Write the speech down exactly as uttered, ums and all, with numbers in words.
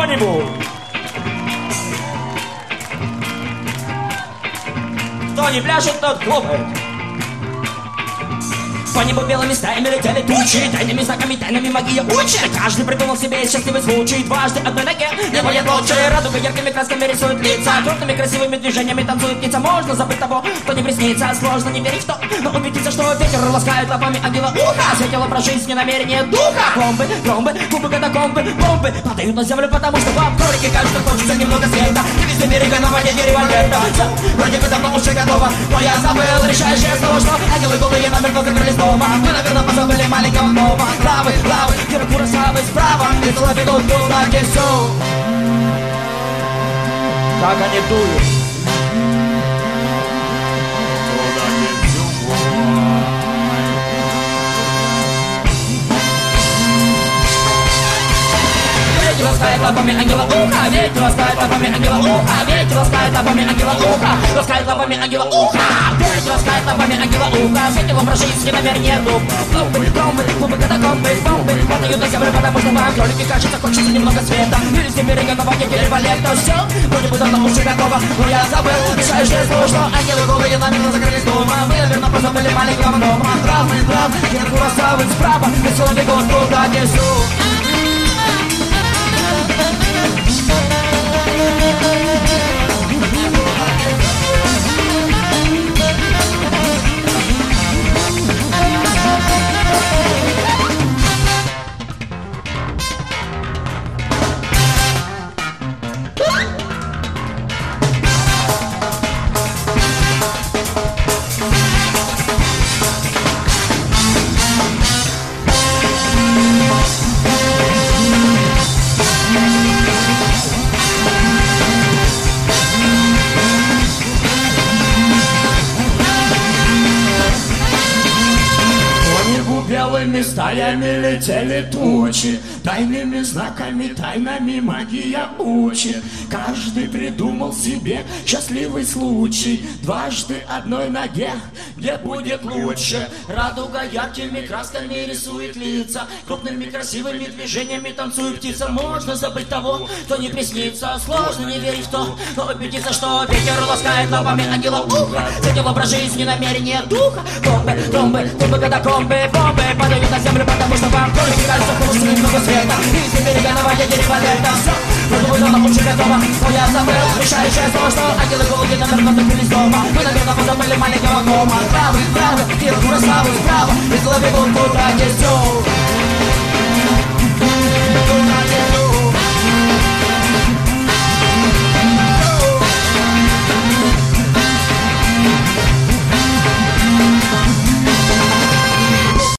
кто-нибудь? Кто не пляшет, тот хлопает. По небу белыми стаями летели тучи, тайными знаками, тайными магия учит. Каждый придумал себе счастливый случай. Дважды одной ноге не будет лучше. Радуга яркими красками рисует лица, крупными красивыми движениями танцует птица. Можно забыть того, кто не приснится. Сложно не верить в то, но убедиться, что ветер ласкает лапами ангела уха. Светило про жизнь и намерение духа. Бомбы, тромбы, кубы, катакомбы, бомбы падают на землю, потому что вам кролики кажется, хочется немного света. И везде берега на воде револьвера. Вроде бы давно уже готово, но я забыл решающее слово, что ангелы голые намертво закрылись дома. Мы, наверное, позабыли маленького дома. Правый, правый, Киркура самый справа. Весело бегут туда, где все. Как они дуют. Ветер ласкает лапами ангела уха, ветер ласкает лапами ангела уха, ветер ласкает лапами ангела уха, ласкает лапами ангела уха, ветер ласкает лапами ангела уха, светило про жизнь и намерение дух. Клубы, тромбы, клубы, катакомбы, бомбы падают на землю, потому что вам кролики кажется, хочется немного света. И везде берега на воде револьвера. Все, вроде бы давно уже готово, но я забыл решающее слово, что ангелы голые намертво закрылись дома. Мы, наверное, позабыли маленького дома. Правый, правый, Киркура самый справа, весело бегут туда, где все. Белыми стаями летели тучи, тайными знаками, тайнами магия учит. Каждый придумал себе счастливый случай. Дважды одной ноге, где будет лучше. Радуга яркими красками рисует лица, крупными красивыми движениями танцует птица. Можно забыть того, кто не приснится. Сложно не верить в то, но убедиться, что ветер ласкает лапами ангела уха. Светило про жизнь и намерение духа. Бомбы, тромбы, клубы, катакомбы, бомбы падают на землю, потому что вам кролики кажется, хочется немного света. И везде берега на воде револьвера. Все, вроде бы давно уже готово, но я забыл решающее слово, что ангелы голые намертво закрылись дома. Мы, наверное, позабыли маленького дома. Правый, правый, Киркура самый справа, весело бегут туда, где все.